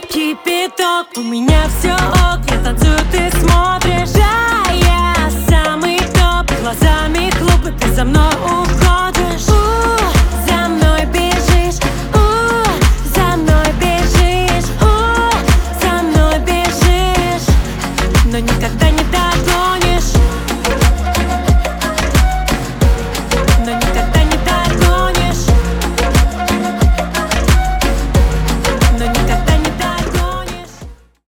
Кипяток, у меня все ок, я танцую, ты смотришь. Да, я самый топ, глазами хлопай, ты за мной